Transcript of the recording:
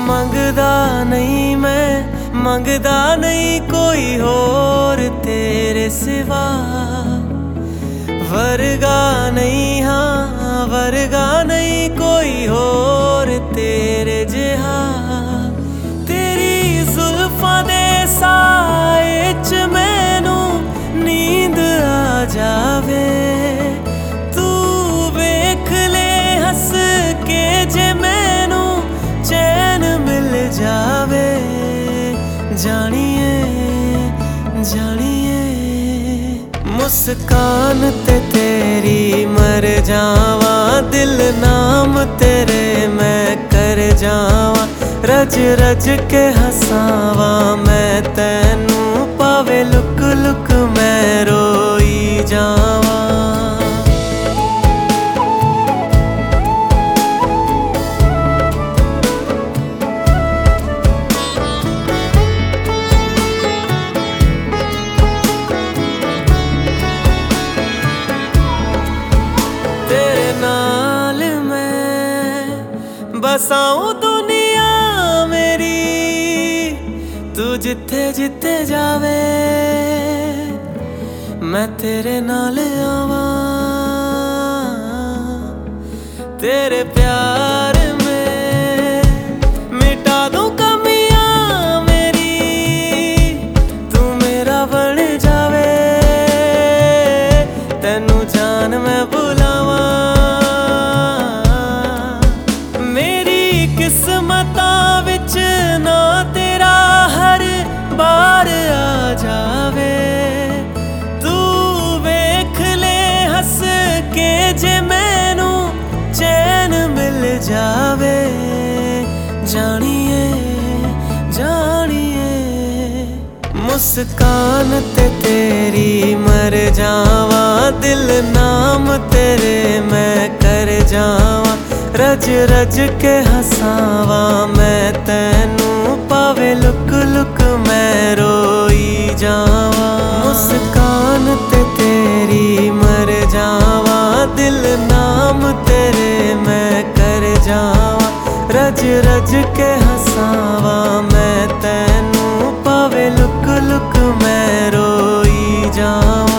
मंगदा नहीं मैं, मंगदा नहीं कोई होर तेरे सिवा। वर्गा नहीं, हाँ वर्गा नहीं कोई होर तेरे जिहा। तेरी जुल्फां दे साए च मैनू नींद आ जावे। तू वेख ले हंस के जे मैनू चैन मिल जावे। जानिए जानिए मुस्कान ते तेरी मर जावा। दिल नाम तेरे मैं कर जावा। रज रज के हसावा मैं तैनू, पावे लुक लुक मैं रोई जावा। बसाऊं दुनिया मेरी, तू जिथे जिथे जावे मैं तेरे नाल आवा। तेरे प्यार में मिटा दूं कमियां मेरी, तू मेरा बन जावे। तेनू जान मैं बुलावा। किस्मतां विच ना तेरा हर बार आ जावे। तू वेख ले हंस के जे मैनू चैन मिल जावे। जानिए जानिए मुस्कान ते तेरी मर जावा। दिल नाम तेरे मैं कर जावा। रज रज के हसावा मैं तैनू, पावे लुक लुक मैं रोई जावा। मुस्कान ते तेरी मर जावा। दिल नाम तेरे मैं कर जावा। रज रज के हसावा मैं तैनू, पावे लुक लुक मैं रोई जावा।